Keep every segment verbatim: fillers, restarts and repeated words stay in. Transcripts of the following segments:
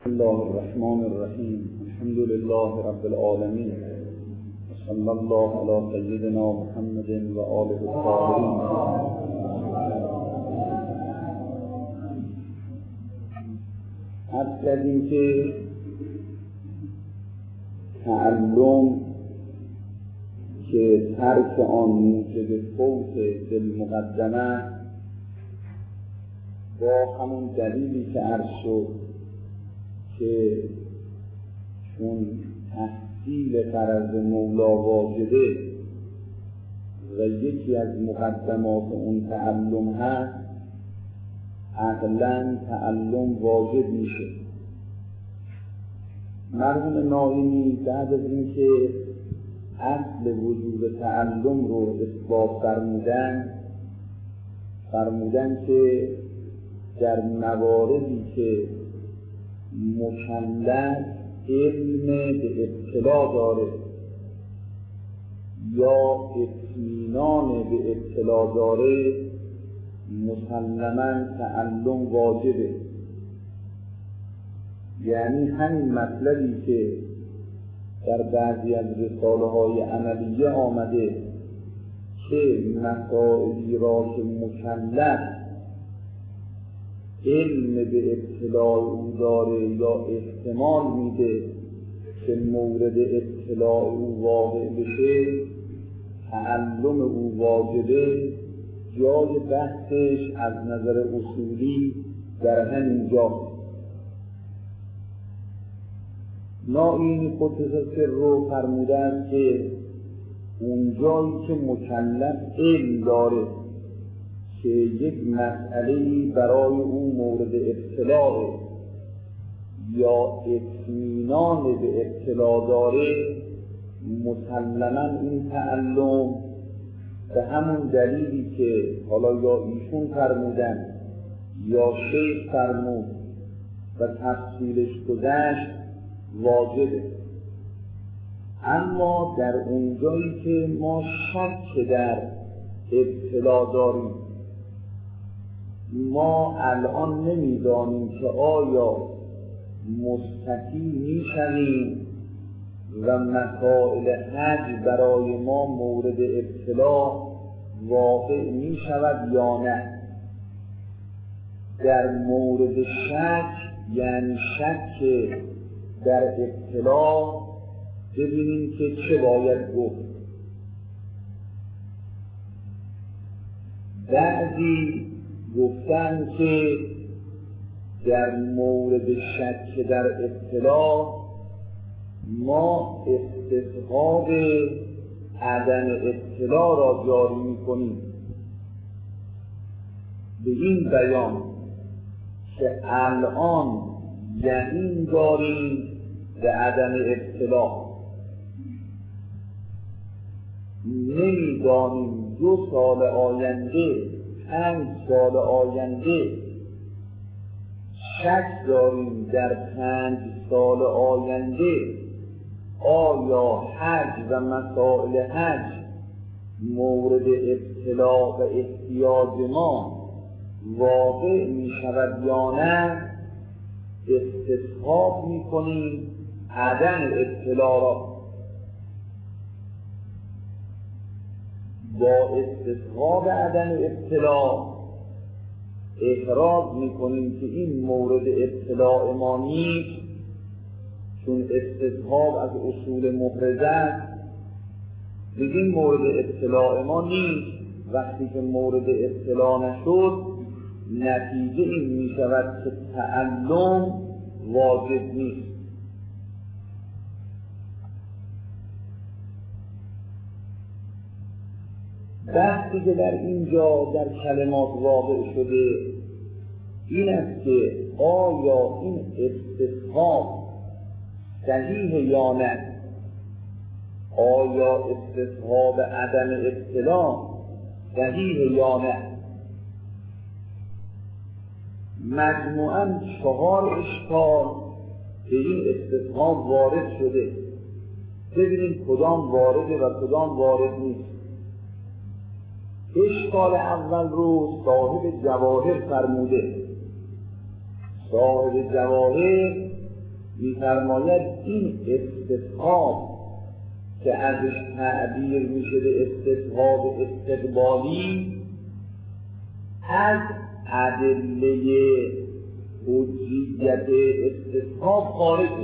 بسم الله الرحمن الرحیم. الحمد لله رب العالمین و صلی الله علی سیدنا محمد و آله الطاهرین. عرض کردیم که تعلم که ترک آن موجب فوت بالمقدمه با همون دلیلی که عرض شد که چون تحصیل غرض مولا واجبه و یکی از مقدمات اون تعلم هست، عقلاً تعلم واجب میشه. مرحوم ناظمی بعد از اینکه اصل وجود تعلم رو اثبات فرمودن فرمودن که در مواردی که مکلف علم به اطلاع داره یا اطمینان به اطلاع داره، مسلماً تعلم واجبه. یعنی همین مطلبی که در بعضی از رساله های عملیه آمده که مسائلی را که مکلف علم به اطلاع او داره یا احتمال میده که مورد اطلاع او واقع بشه، تعلم او واجبه. جای بحثش از نظر اصولی در همین جا. ناینی قدس سره فرموده است که اون جایی که مکلف علم داره که یک مسئله‌ای برای او مورد اطلاع یا اطمینان به اطلاع داره، مسلماً این تعلم به همون دلیلی که حالا یا ایشون فرمودن یا شیخ فرمود و تفصیلش گذشت واجبه. اما در اون جایی که ما شک در اطلاع داریم، ما الان نمیدانیم که آیا مستطیع میشویم و مسائل حج برای ما مورد اطلاع واقع میشود یا نه. در مورد شک یعنی شک در اطلاع ببینیم که چه باید گفت. بعضی گفتن که در مورد شک در اطلاع ما استصحاب عدم اطلاع را جاری می‌کنیم به این بیان که الان یقین داریم به عدم اطلاع، نمی‌دانیم دو سال آینده پنج سال آینده، شک داریم در پنج سال آینده آیا حج و مسائل حج مورد اطلاع و احتیاج ما واقع می شود یا نه. استصحاب می کنیم عدم اطلاع را. با استصحاب عدم اطلاع احراز میکنیم که این مورد اطلاع ما نیست، چون استصحاب از اصول محرزه است. بگیم مورد اطلاع ما نیست. وقتی که مورد اطلاع نشد، نتیجه این میشود که تعلم واجب نیست. بحثی که در اینجا در کلمات واقع شده این است که آیا این استصحاب صحیح یا نه؟ آیا استصحاب عدم اطلاع صحیح یا نه؟ مجموعاً چهار اشکال به این استصحاب وارد شده. ببینیم کدام وارده و کدام وارد نیست. اشکال اول رو صاحب جواهر فرموده. صاحب جواهر می‌فرماید این استصحاب که ازش تعبیر میشه به استصحاب استقبالی از ادله حجیت استصحاب خارجه.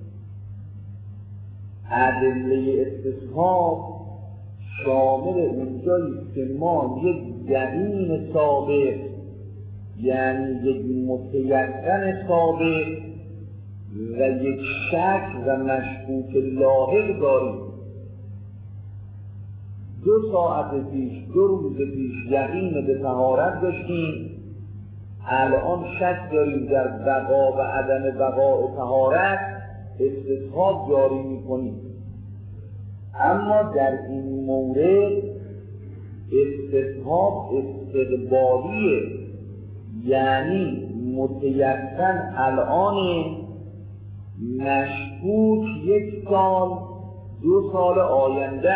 ادله استصحاب شامل اونجایی که ما یک یقین ثابت، یعنی یک متیقن ثابت و یک شک و مشکوک لاحق داریم. دو ساعت پیش، دو روز پیش یقین به طهارت داشتیم، الان شک داریم در بقا و عدم بقا طهارت، استصحاب جاری میکنیم. اما در این مورد استصحاب استقبالیه، یعنی متیقن الان، مشکوک یک سال دو سال آینده.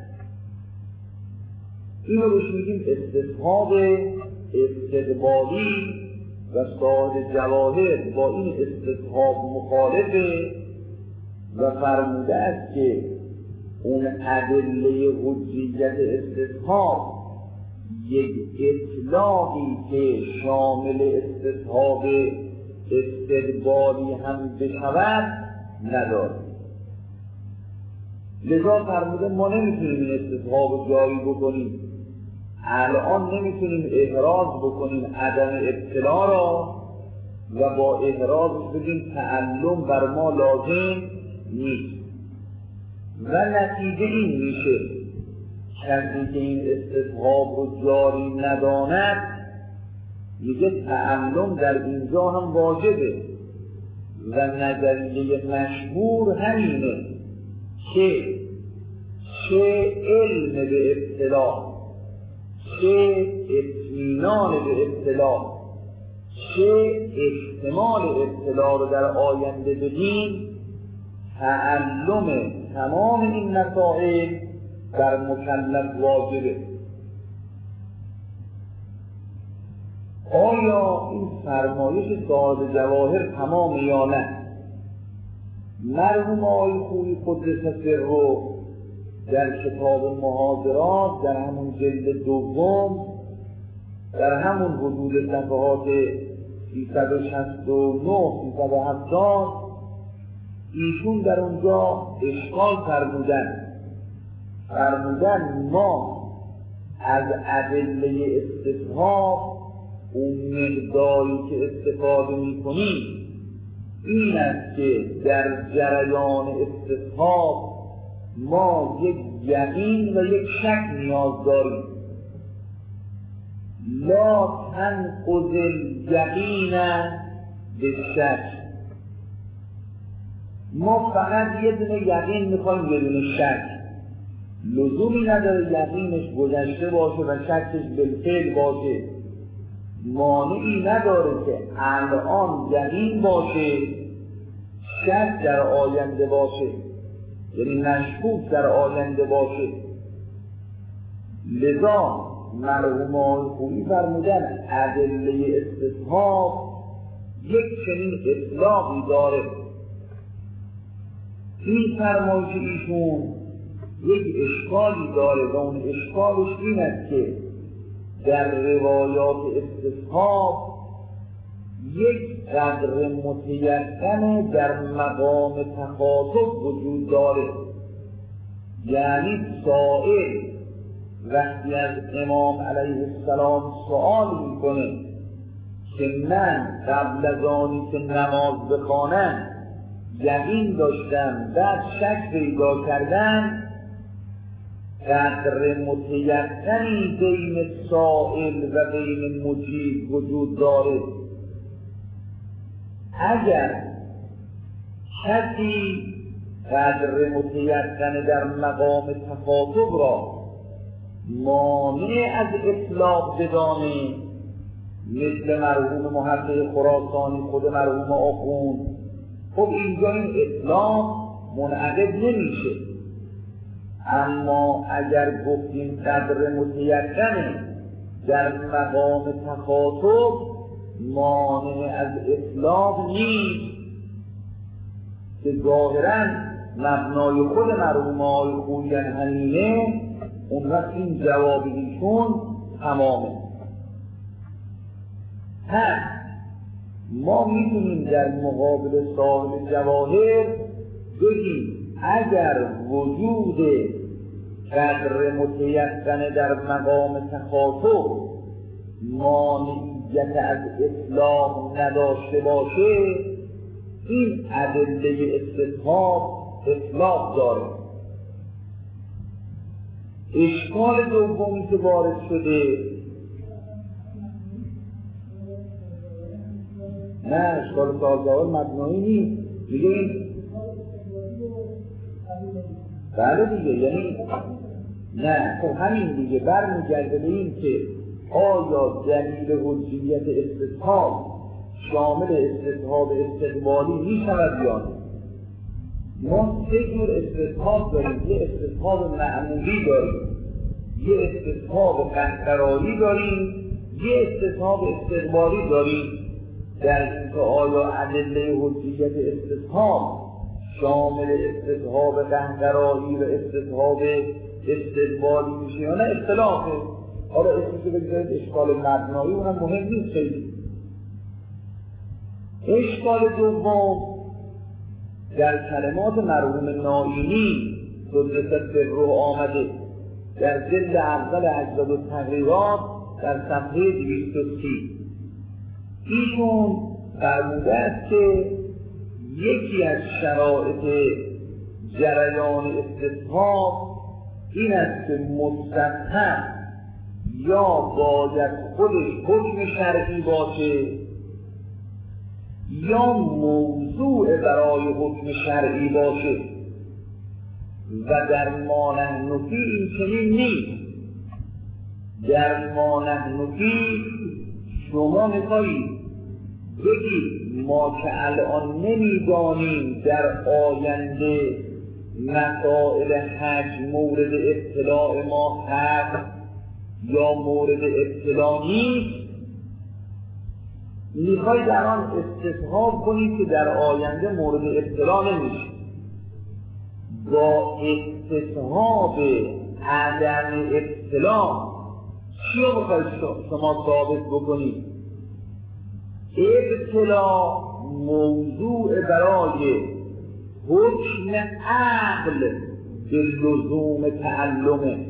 این رو بهش میگیم استصحاب استقبالی و صاحب جواهر با این استصحاب مخالفه و فرموده است که اون ادله حجیت استصحاب یک اطلاقی که شامل استصحاب استقبالی هم بشود نداره. لذا فرموده ما نمیتونیم این استصحاب جاری بکنیم، الان نمیتونیم احراز بکنیم عدم ابتلا را و با احراز بگیم تعلم بر ما لازم نیست. و نتیجه این میشه کسی که این استصحاب رو جاری نداند میگه تعلم در اینجا هم واجبه و نظریه مشهور همینه که چه علم به ابتلا، چه اطمینان به ابتلا، چه احتمال ابتلا رو در آینده بدیم، تعلم تمام این مسائل در مکلف واجبه. آیا این فرمایش صاحب جواهر تمام یا نه؟ مرحوم آقای خویی قدس سره در کتاب محاضرات در همون جلد دوم در همون حدود صفحات سیصد و شصت و نه سیصد و هفتاد ایشون در اونجا اشکال فرمودن فرمودن ما از ادله استصحاب اون مقداری که استفاده میکنیم این است که در جریان استصحاب ما یک یقین و یک شک نیاز داریم. لا تنقض الیقین بالشک. ما فقط یه دونه یقین میخوایم یه دونه شک. لزومی نداره یقینش گذشته باشه و شکش بالفعل باشه. مانعی نداره که الان یقین باشه شک در آینده باشه، یعنی مشکوک در آینده باشه. لذا مرحوم آقای خویی فرمودن ادله استصحاب یک چنین اطلاقی داره. این فرمایش ایشون یک اشکالی داره و اون اشکالش این است که در روایات استصحاب یک قدر متیقن در مقام تخاطب وجود داره. یعنی سائل وقتی از امام علیه السلام سوال میکنه که من قبل از آنی که نماز بخوانم یقین داشتم بعد شک پیدا کردم، قدر متیقنی بین سائل و بین مجیب وجود داره. اگر کسی قدر متیقن در مقام تخاطب را مانع از اطلاق بدانه، مثل مرحوم محقق خراسانی خود مرحوم آخوند، خب اینجا این اطلاق منعقد نمیشه. اما اگر گفتیم قدر متیقنه در مقام تخاطب مانع از اطلاق نیست، که ظاهراً مبنای خود مرحوم آقای خویی همینه، اون وقت این جواب ایشون تمامه. پس ما میتونیم در مقابل صاحب جواهر بگیم اگر وجود قدر متیقن در مقام تخاطب مانعیت از اطلاق نداشته باشه، این ادله استثبات اطلاق داره. اشکال دومی که وارد شده، نه اشکال سازدار مبنایی نیست، میگه این بله دیگه، یعنی نه خب همین دیگه برمیگرده به این که آیا دلیل حجیت استثبات شامل استثبات استقبالی می شود یا نه؟ ما سه جور استثبات داریم، یه استثبات معمولی داریم، یه استثبات قهقرایی داریم، یه استثبات استقبالی داریم. در اینکه آیا ادله حجیت استثبات شامل استثبات قهقرایی و استثبات استقبالی میشه یا نه اختلافه. حالا اسمشو بگذارید اشکال مبنایی، اونم مهم نیست خیلی. اشکال دوم در کلمات مرحوم نائینی قدس سره آمده در جلد اول اجزاد التغییرات در صفحه دویست و سی. ایشون فرموده است که یکی از شرایط جریان استثبات این است که مستثبت یا باید خودش حکم شرعی باشه یا موضوع برای حکم شرعی باشه و در ما نحن فی این چنین نیست. در ما نحن فی شما میخواهید بگید ما که الان نمیدانیم در آینده مسائل حج مورد اطلاع ما هست یا مورد اطلاع نیست، میخواید در آن استصحاب کنید که در آینده مورد اطلاع نمیشه. با استصحاب عدم اطلاع چی رو بخواید شما ثابت بکنید؟ اطلاع موضوع برای حکم عقل به لزوم تعلمه،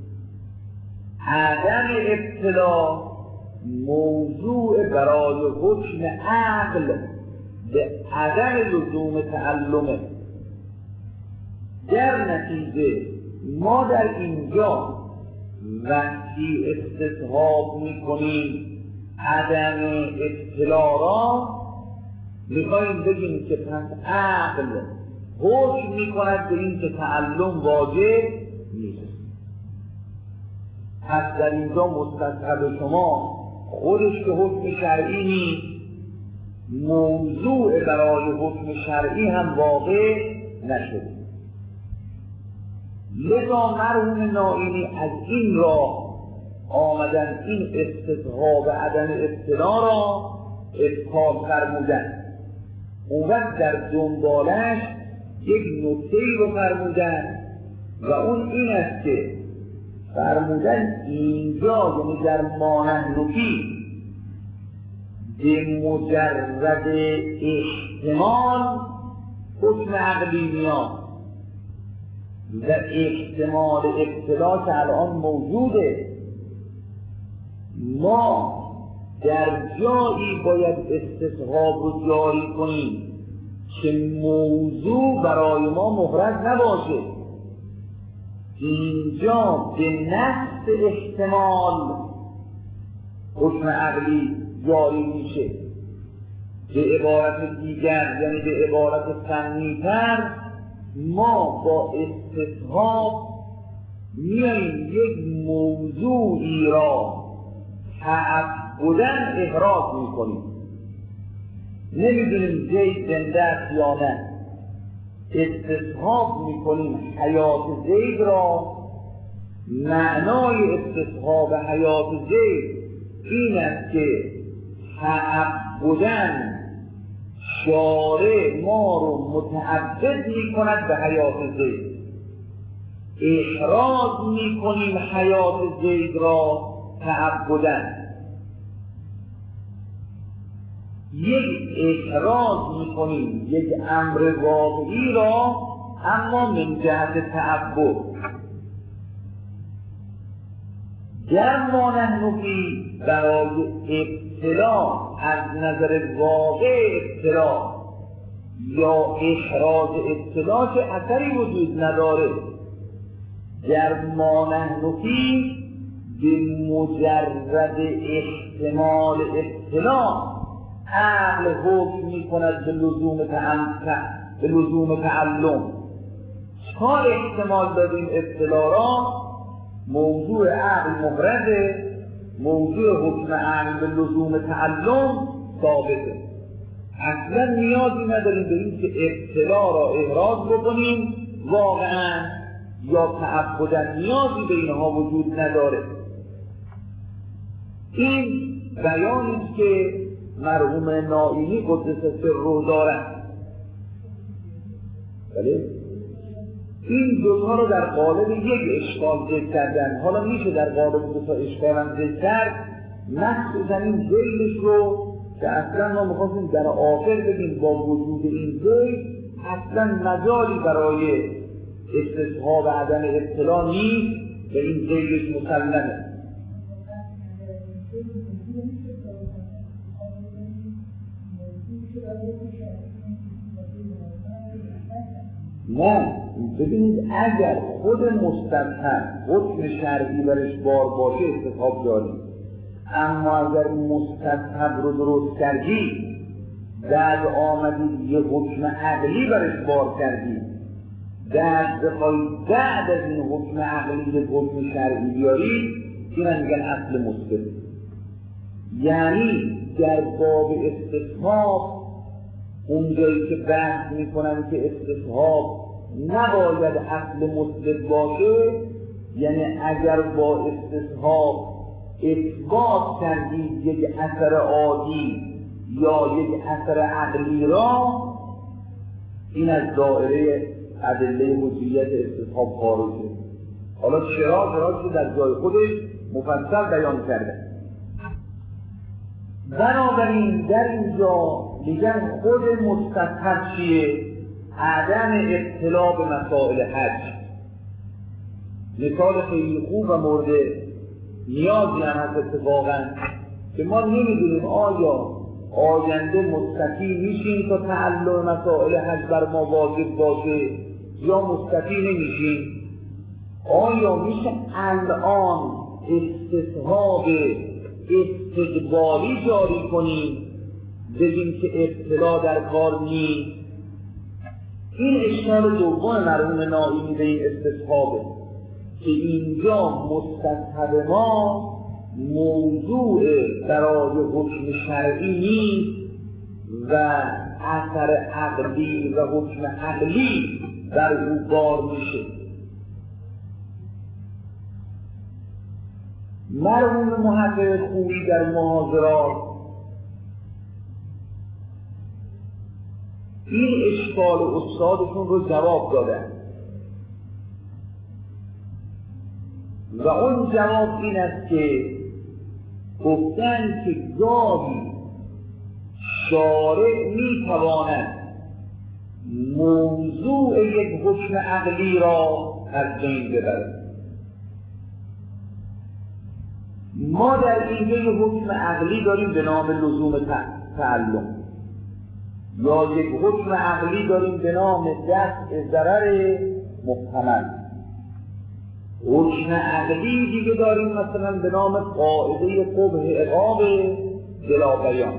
عدم اطلاع موضوع برای حکم عقل به عدم لزوم تعلمه. در نتیجه ما در اینجا وقتی استصحاب میکنیم عدم اطلاع را میخواییم بگیم که پس عقل حکم میکند به این که تعلم واجب نیست. پس در اینجا مستصحب شما خودش که حکم شرعی نیست، موضوع برای حکم شرعی هم واقع نشده. لذا مرحوم نائینی از این راه آمدن این استصحاب عدم اطلاع را ابطال فرمودن. اون وقت در دنبالش یک نکته‌ای رو فرمودن و اون این است که فرمودن اینجا یعنی در مانندوکی به مجرد احتمال حکم عقلی میاد و احتمال اطلاع که الان موجوده. ما در جایی باید استصحاب رو جاری کنیم که موضوع برای ما محرز نباشه. اینجا به نفس احتمال حکم عقلی جاری میشه. به عبارت دیگر یعنی به عبارت فنی‌تر ما با استصحاب میاییم یک موضوعی را تعبداً احراز میکنیم. نمیدونیم زید زنده است یا نه، استصحاب میکنیم حیات زید را. معنای استصحاب حیات زید این است که تعبداً شارع ما رو متعبد می کند به حیات زید، احراز می کنیم حیات زید را تعبدن. یک احراز می کنیم یک امر واقعی را اما من جهت تعبد. در ما نحن فی برای ابتلا از نظر واقع ابتلا یا احراز ابتلا که اثری وجود نداره، در ما نحن فی به مجرد احتمال ابتلا عقل حکم می کند به لزوم به لزوم تعلم. تا احتمال دادیم ابتلا را، موضوع عقل مفرده، موضوع حکم عقل به لزوم تعلم ثابته. اصلا نیازی نداریم به این که ابتلا را احراز بکنیم واقعا یا تعبدن، نیازی به اینها وجود نداره. این بیانی که مرحوم نائینی قدس سره دارند، بله؟ این دوتا رو در قالب یک اشکال ذکر کردن. حالا میشه در قالب دوتا اشکال هم ذکر کرد، مخصوصا این ذیلش رو که اصلا ما میخواستیم در آخر بگیم با وجود این ذیل اصلا مجالی برای استصحاب عدم ابتلا نیست و این ذیلش مسلمه. نه، ببینید اگر خود مستثهب حکم شرعی برش بار باشه استصحاب داریم، اما اگر مستثهب رو درست کردی بعد آمدید یه حکم عقلی برش بار کردی، بعد بخوای بعد از این حکم عقلی یه حکم شرعی بیاری، این میگن اصل مثبت. یعنی در باب استصحاب اونجایی که بحث میکنن که استصحاب نباید اصل مثبت باشه، یعنی اگر با استصحاب اثبات کردید یک اثر عادی یا یک اثر عقلی را، این از دایره ادله حجیت استصحاب خارجه. حالا چرا چرا که در جای خودش مفصل بیان کرده. بنابراین در اینجا میگن خود مستصحب چیه؟ عدم ابتلا به مسائل حج. مثال خیلی خوب و مورد نیازی هم هست اتفاقا که ما نمیدونیم آیا آینده مستطیع میشیم تا تعلق مسائل حج بر ما واجب باشه یا مستطیع نمیشیم. آیا میشه الان استصحاب استقبالی جاری کنیم بگیم که ابتلا در کار نیست؟ این اشکال دوم مرحوم نائینی به این استصحابه که اینجا مستصحب ما موضوع برای حکم شرعی نیست و اثر عقلی و حکم عقلی در او بار میشه. مرحوم محقق خوبی در محاضرات این اشکال استادشون رو جواب دادن و اون جواب این است که گفتن که گاهی شارع میتواند موضوع یک حکم عقلی را از بین ببرد. ما در اینجا یک حکم عقلی داریم به نام لزوم تعلم یا یک حکم عقلی داریم به نام دفع ضرر محتمل. حکم عقلی دیگه داریم مثلا به نام قاعده قبح عقاب بلا بیان.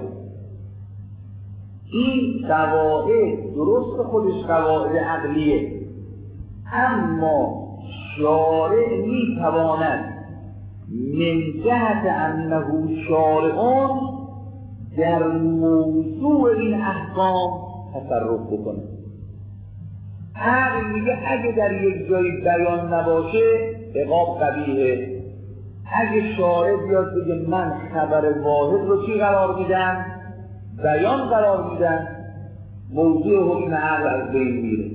این قواعد درست خودش قواعد عقلیه، اما شارع میتواند من جهت انه شارعون در موضوع این احکام تصرف بکنه. عقل میگه اگه در یک جایی بیان نباشه عقاب قبیحه. اگه شارع بیاد بگه من خبر واحد رو چی قرار میدم؟ بیان قرار میدم، موضوع حکم عقل از بین میره.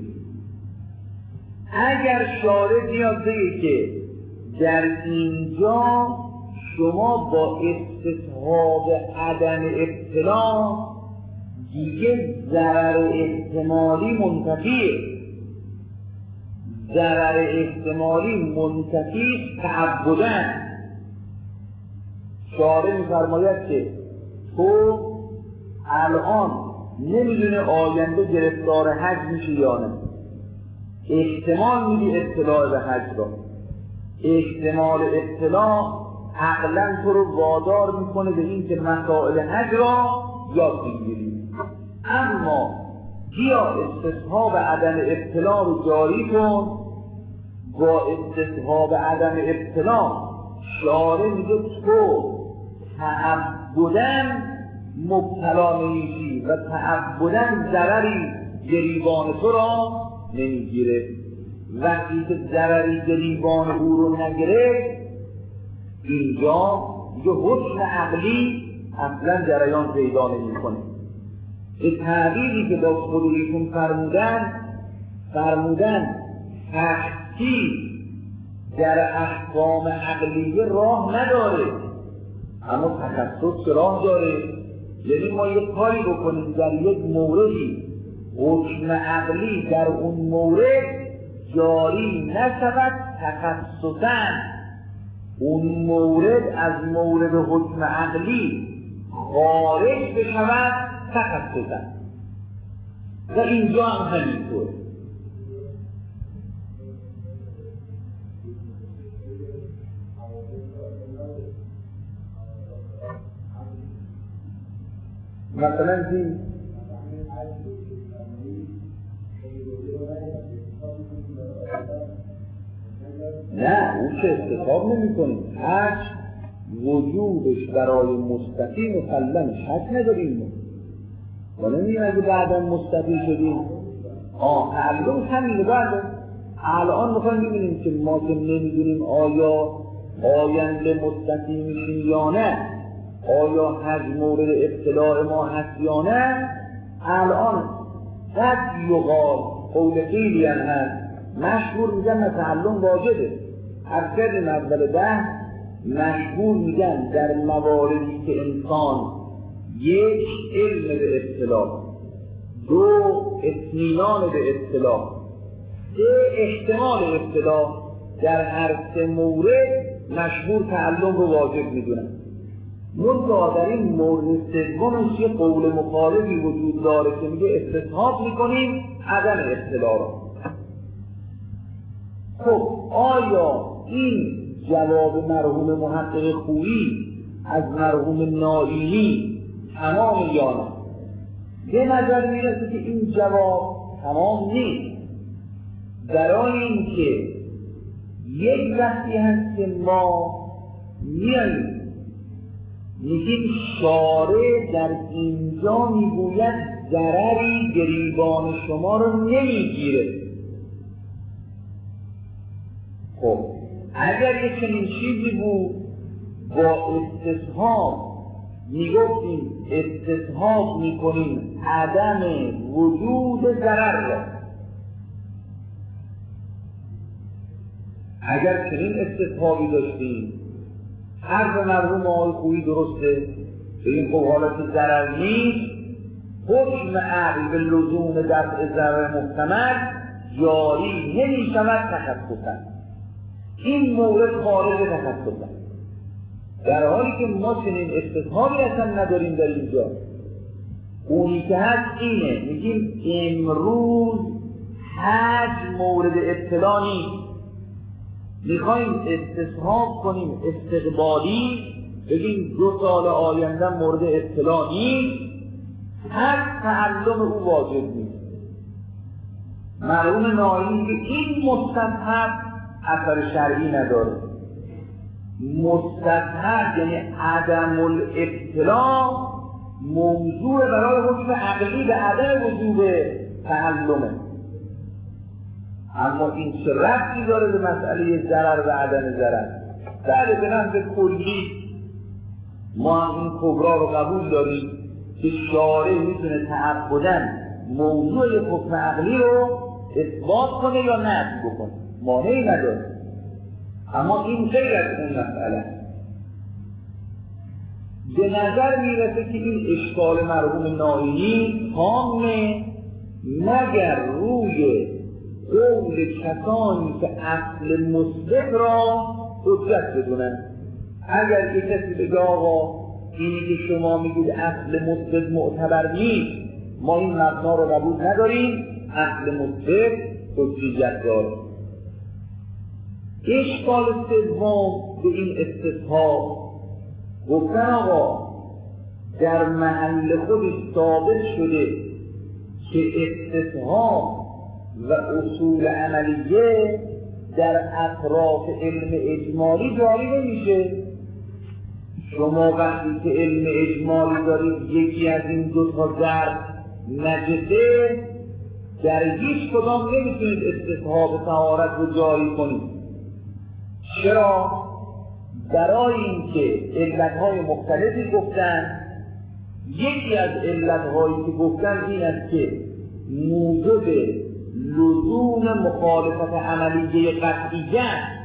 اگر شارع بیاد بگه که در اینجا شما با استصحاب عدم ابتلا دیگه ضرر احتمالی منتفیه، ضرر احتمالی منتفی تعبدن. شارع می‌فرماید که تو الان نمیدونه آینده گرفتار حج میشه یا نه، احتمال میدی اطلاع به حج را، احتمال اطلاع عقلا تو رو وادار میکنه به این که مسائل حج را یاد بگیری. اما بیا استصحاب عدم ابتلا رو جاری کن، با استصحاب عدم ابتلا شارع میگه تو تعبدن مبتلا نمیشی و تعبدن ضرری گریبان تو را نمیگیره. وقتی که ضرری گریبان او رو نگیره اینجا یه حکم عقلی اصلا جریان پیدا نمیکنه. به تعبیری که با خودشون فرمودن فرمودن تحقیق در احکام عقلیه راه نداره، اما تخصص راه داره. یعنی ما یک کاری بکنیم در یک موردی حکم عقلی در اون مورد جاری نشود تخصصاً، اون مورد از مورد حکم عقلی خارج بشود تخصصاً. و اینجا هم همینطوره. مثلا چی؟ نه اون که استفاب نمی کنیم. حج وجودش برای مستقیم و مسلمش حج نداریم و نمیم اگه بعدا مستقیم شدیم آه تعلیم همینه. بعد الان میخوایم ببینیم که ما که نمیدونیم آیا آینده مستقیم میشیم یا نه، آیا حج مورد ابتلاع ما هست یا نه. الان قد یقال قول خیلی هم هست مشهور میگن تعلم واجبه. از کردیم اول ده مشهور میگن در مواردی که انسان یک علم به اطلاع، دو اطمینان به اطلاع، سه احتمال اطلاع، در هر سه مورد مشهور تعلم رو واجب میدونن. منتها در این مورد سومش یه قول مخالفی وجود داره که میگه استصحاب میکنیم عدم اطلاع رو. خب آیا این جواب مرحوم محقق خویی از مرحوم نائینی تمام یا نه؟ به نظر میرسه که این جواب تمام نیست، برای اینکه یک وقتی هست که ما میاییم میگیم شارع در اینجا میگوید ضرری گریبان شما رو نمیگیره. خب اگر یک چنین چیزی بود با استصحاب میگفتیم استصحاب میکنیم عدم وجود ضرر را. اگر چنین استصحابی داشتیم حرف مرحوم آقای خویی درسته به این خب حالت ضرر نیست، حکم عقل به لزوم دفع ضرر محتمل جاری نمی شود تخصصاً. این مورد خارج تخصصاً، در حالی که ما چنین استصحابی اصلا نداریم در اینجا. اونی که هست اینه میگیم امروز حج مورد ابتلا نیست، میخوایم استصحاب کنیم استقبالی، بگیم دو سال آینده مورد ابتلا نیست، هر تعلم او واجب نیست. مرحوم نائینی که این مستصحب اثر شرعی نداره. مستصحب یعنی عدم الابتلا موضوع برای حکم عقلی به عدم وجود تعلمه. اما این چه ربطی داره به مسئله ضرر و عدم ضرر؟ در به نحو کلی ما هم این کبرا رو قبول داریم که شارع میتونه تعبدن موضوع حکم عقلی رو اثبات کنه یا نفی بکنه، مانعی نداره. اما این غیر از اون مسئله. به نظر میرسه که این اشکال مرحوم نائینی تامه مگر روی قول کسانی که اصل مثبت را حجت بدونن. اگر یک کسی بگه آقا اینی که شما میگید اصل مثبت معتبر نیست، ما این مبنا رو قبول نداریم، اصل مثبت حجیت داره. اشکال سوم به این استصحاب گفتن آقا در محل خودش ثابت شده که استصحاب و اصول عملیه در اطراف علم اجمالی جاری نمیشه. شما وقتی که علم اجمالی دارید یکی از این دو تا ظرف نجسه، در هیچ کدام نمیتونید استصحاب طهارت رو جاری کنید. چرا؟ برای اینکه علتهای مختلفی گفتن. یکی از علتهایی که گفتن این است که موجب لزوم مخالفت عملیه قطعیه.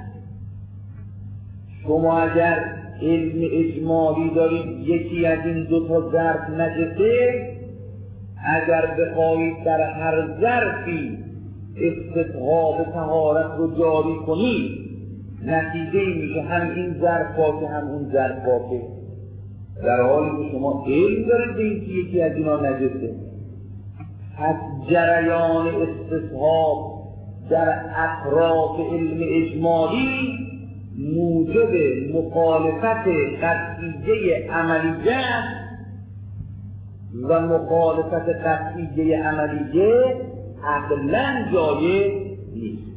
شما اگر علم اجمالی دارید یکی از این دو تا ظرف نجسه، اگر بخواهید در هر ظرفی استصحاب طهارت رو جاری کنید، نتیجه این میشه هم این ظرف پاکه هم اون ظرف پاکه، در حالی که شما علم دارید به اینکه یکی از اینا نجسه. پس جریان استصحاب در اطراف علم اجمالی موجب مخالفت قطعیه عملیه و مخالفت قطعیه عملیه عقلاً جایز نیست.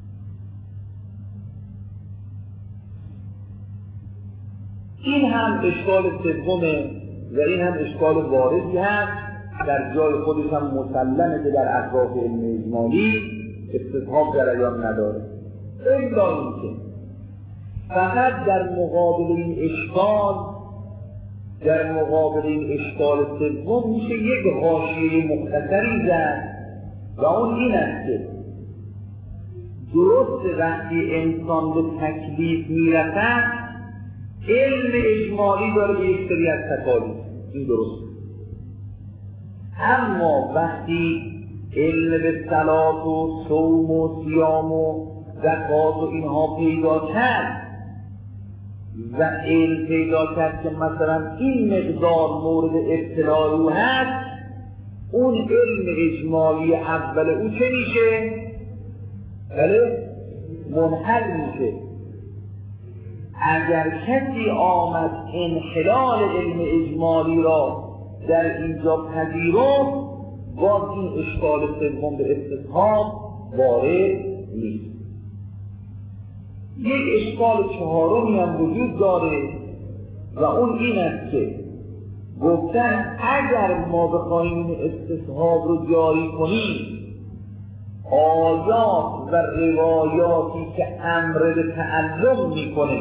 این هم اشکال سومه و این هم اشکال واردی هست، در جای خودش هم مسلمه که در اطراف علم اجمالی استصحاب جریان نداره. الا اینکه فقط در مقابل این اشکال در مقابل این اشکال سوم میشه یک حاشیه مختصری زد و اون این است که درست وقتی انسان به تکلیف میرسد علم اجمالی داره به یک سری از تکالیف، این درست. اما وقتی علم به صلات و صوم و صیام و زکات و اینها پیدا کرد و علم پیدا کرد که مثلا این مقدار مورد ابتلا او هست، اون علم اجمالی اول او چه میشه؟ بله؟ منحل میشه. اگر کسی آمد انحلال علم اجمالی را در اینجا پذیرفت، باز این اشکال سوم به استصحاب وارد نیست. یک اشکال چهارمی هم وجود داره و اون این است که گفتن اگر ما بخواهیم این استصحاب رو جاری کنیم، آیات و روایاتی که امر به تعلم میکنه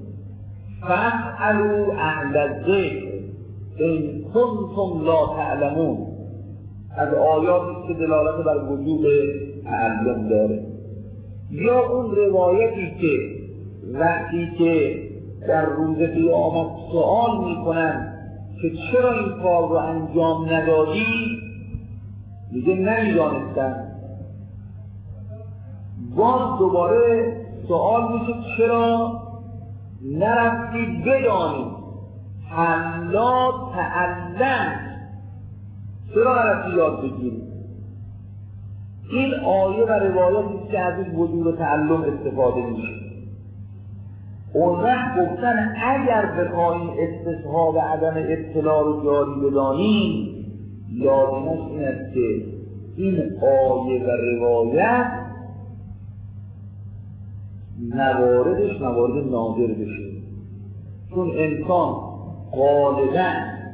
فاسألوا اهل الذکر ان کنتم لا تعلمون، از آیاتی که دلالت بر وجوب تعلم داره، یا اون روایتی که وقتی که در روز قیامت سوال میکنن که چرا این کار رو انجام ندادی، میگه نمیدانستم. باز دوباره سوال میشه چرا نرفتی بدانی، حلا تعلم، چرا نرفتی یاد بگیری. این آیه و روایاتی که از این وجود تعلم استفاده میشه. اون وقت گفتن اگر بخواهیم استصحاب عدم اطلاع رو جاری بدانیم، لازمش این است که این آیه و روایت مواردش موارد نادر بشه، چون انسان غالباً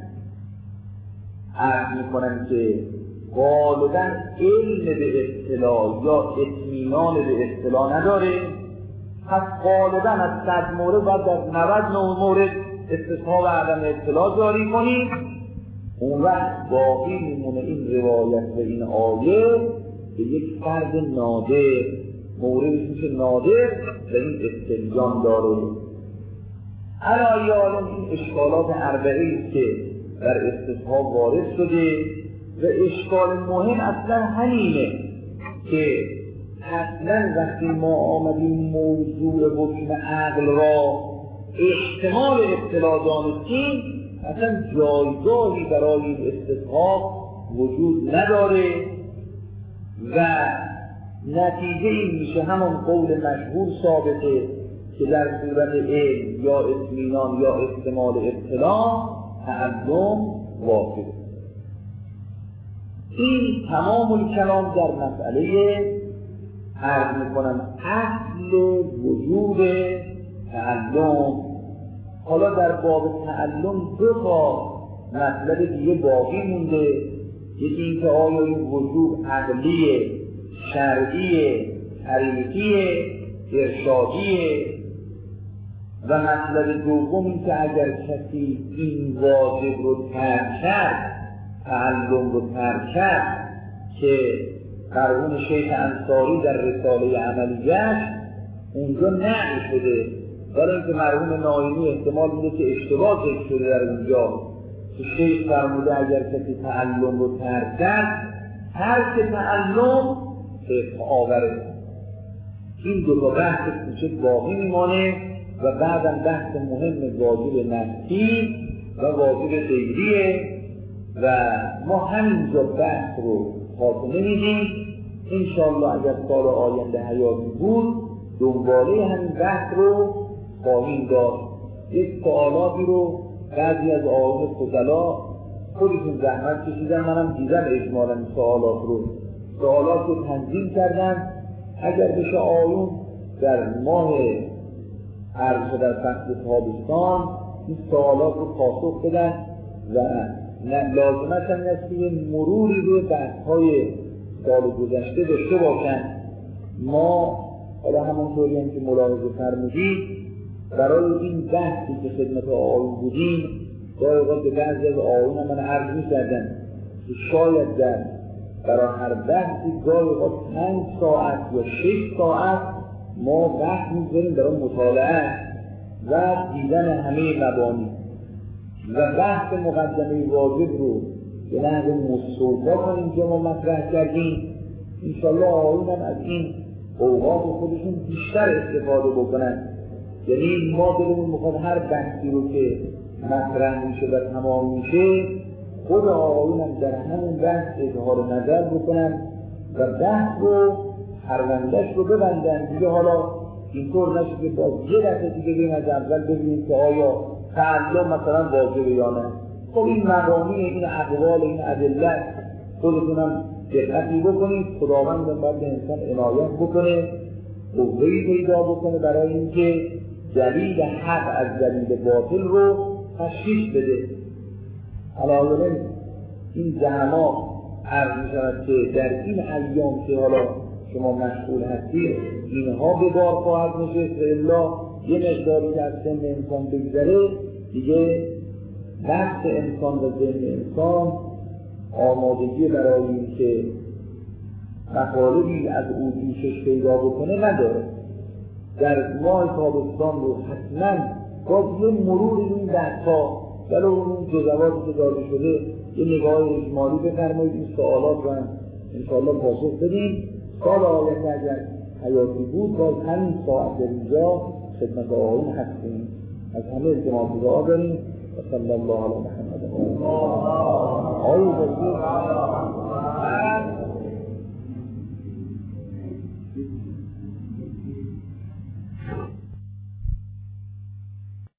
عرض میکنن که غالباً علم به اطلاع یا اطمینان به اطلاع نداره. پس غالباً از صد مورد باید از نود و نه مورد استصحاب عدم اطلاع جاری کنیم اون وقت باقی میمونه این روایت و این آیه به یک فرد نادر، موردش میشه نادر و این استلزام داره. الان یارم این اشکالات اربعه است که در استصحاب وارد شده و اشکال مهم اصلا همینه که اصلا وقتی ما آمدیم موضوع حکم عقل را احتمال اطلاع دانستیم، اصلا جایگاهی برای این استصحاب وجود نداره و نتیجه این میشه همون قول مشهور ثابته که در صورت علم یا اطمینان یا احتمال اطلاع تعلم واقع. این تمام الکلام در مسئله عرض میکنم اصل وجود تعلم. حالا در باب تعلم دو تا مطلب دیگه باقی مونده، یکی اینکه آیا این وجود عقلیه، شرعیه، طریقیه، ارشادیه، و مطلب دوم این که اگر کسی این واجب رو ترک کرد، تعلم رو ترک کرد که مرحوم شیخ انصاری در رساله عملیش اونجا نقل شده، ولی اینکه مرحوم ناینی احتمال میده که اشتباه ذکر شده در اونجا که شیخ فرموده اگر کسی تعلم رو ترک کرد، ترک تعلم فقه آوره. این دو تا بحث کوچک باقی میمانه و بعدم بحث مهم واجب نفسی و واجب غیریه و ما همینجا بحث رو خاتمه میدیم. انشاءالله اگر سال آینده حیاتی بود دنباله همین بحث رو خواهیم داشت. یک سوالاتی رو بعضی از آقایون فضلا خودشون زحمت کشیدن، منم دیدم اجمالا این سوالات رو سوالات رو تنظیم کردن. اگر بشه آقایون در ماه عرض در فصل تابستان این سوالات رو پاسخ بدن و لازمت هم است که مروری رو بحث‌های سال گذشته داشته باشن. ما حالا همونطوری هم که ملاحظه فرمودید برای این بحثی که خدمت آقایون بودیم گاهی اوقات به بعضی از آقایون هم من عرض می‌کردم که شاید در برای هر بحثی گاهی اوقات پنج ساعت یا شش ساعت ما بحث می‌ذاریم برای مطالعه و دیدن همه مبانی و بحث مقدمه واجب رو به نحو مستوفا اینجا ما مطرح کردیم. انشاءالله آقایون هم از این اوقات خودشون بیشتر استفاده بکنن. یعنی ما دلمون میخواد هر بحثی رو که مطرح میشه و تمام میشه خود آقایون هم در همون بحث اظهار نظر بکنن و بحث رو پروندهش رو ببندن. دیگه حالا اینطور نشه که باز یه دفعه دیگه بیم از اول ببینیم که آیا تعلم مثلا واجبه یا نه. خب این مقامی، این اقوال، این ادله خودتونم دقتی بکنید. خداوند باید به انسان عنایت بکنه، قوه‌ای پیدا بکنه برای اینکه دلیل حق از دلیل باطل رو تشخیص بده. علاوه این زحمات عرض می‌شود که در این ایام که حالا شما مشغول هستید اینها به بار خواهد نشست و الا یه مقداری که از سن انسان بگذره دیگه نفس انسان و ذهن انسان آمادگی برای این که مطالبی از او جوشش پیدا بکنه نداره. در ماه تابستان رو حتما باز یه مرور این بحث‌ها ولی اون جزواتی که داده شده یه نگاه اجمالی بفرمایید. این سوالات رو هم انشاءالله پاسخ بدیم. سال آینده اگر حیاتی بود باز همین ساعت در اینجا خدمت آقایون هستیم. از همه التماس دعا داریم و صلی الله علی محمد.